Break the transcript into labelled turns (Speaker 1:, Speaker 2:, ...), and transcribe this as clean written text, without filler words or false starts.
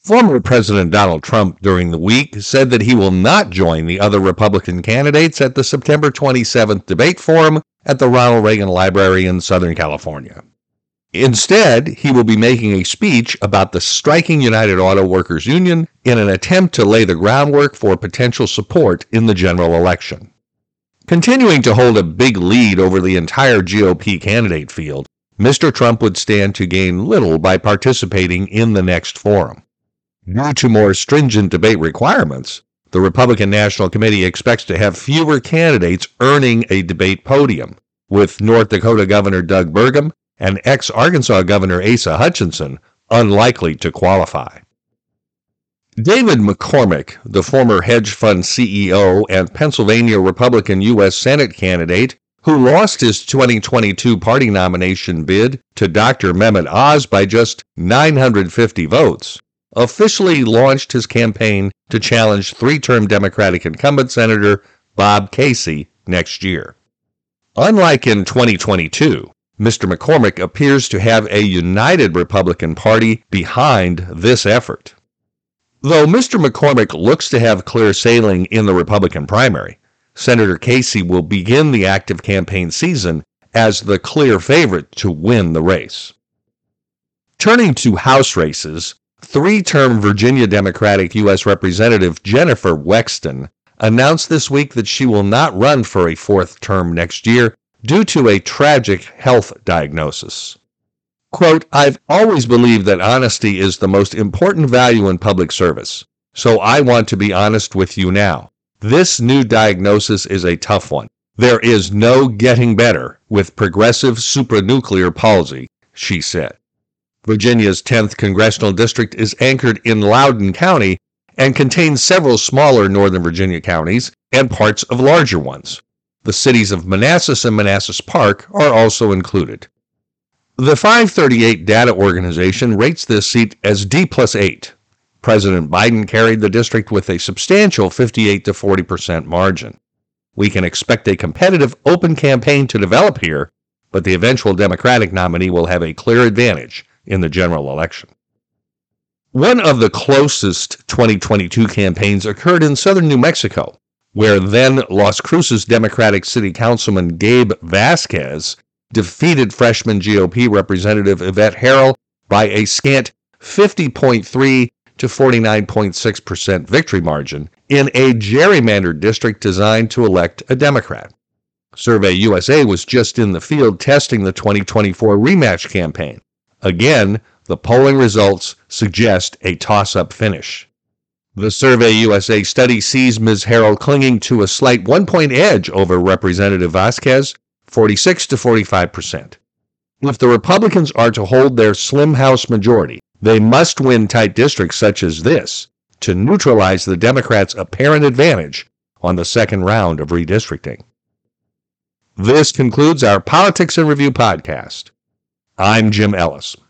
Speaker 1: Former President Donald Trump during the week said that he will not join the other Republican candidates at the September 27th debate forum at the Ronald Reagan Library in Southern California. Instead, he will be making a speech about the striking United Auto Workers Union in an attempt to lay the groundwork for potential support in the general election. Continuing to hold a big lead over the entire GOP candidate field, Mr. Trump would stand to gain little by participating in the next forum. Due to more stringent debate requirements, the Republican National Committee expects to have fewer candidates earning a debate podium, with North Dakota Governor Doug Burgum and ex-Arkansas Governor Asa Hutchinson unlikely to qualify. David McCormick, the former hedge fund CEO and Pennsylvania Republican U.S. Senate candidate, who lost his 2022 party nomination bid to Dr. Mehmet Oz by just 950 votes, officially launched his campaign to challenge three-term Democratic incumbent Senator Bob Casey next year. Unlike in 2022, Mr. McCormick appears to have a united Republican Party behind this effort. Though Mr. McCormick looks to have clear sailing in the Republican primary, Senator Casey will begin the active campaign season as the clear favorite to win the race. Turning to House races, three-term Virginia Democratic U.S. Representative Jennifer Wexton announced this week that she will not run for a fourth term next year due to a tragic health diagnosis. Quote, "I've always believed that honesty is the most important value in public service, so I want to be honest with you now. This new diagnosis is a tough one. There is no getting better with progressive supranuclear palsy," she said. Virginia's 10th congressional district is anchored in Loudoun County and contains several smaller Northern Virginia counties and parts of larger ones. The cities of Manassas and Manassas Park are also included. The 538 data organization rates this seat as D+8. President Biden carried the district with a substantial 58 to 40% margin. We can expect a competitive, open campaign to develop here, but the eventual Democratic nominee will have a clear advantage in the general election. One of the closest 2022 campaigns occurred in southern New Mexico, where then Las Cruces Democratic City Councilman Gabe Vasquez defeated freshman GOP Representative Yvette Harrell by a scant 50.3 to 49.6% victory margin in a gerrymandered district designed to elect a Democrat. Survey USA was just in the field testing the 2024 rematch campaign. Again, the polling results suggest a toss-up finish. The Survey USA study sees Ms. Harrell clinging to a slight one-point edge over Representative Vasquez, 46 to 45%. If the Republicans are to hold their slim House majority, they must win tight districts such as this to neutralize the Democrats' apparent advantage on the second round of redistricting. This concludes our Politics in Review podcast. I'm Jim Ellis.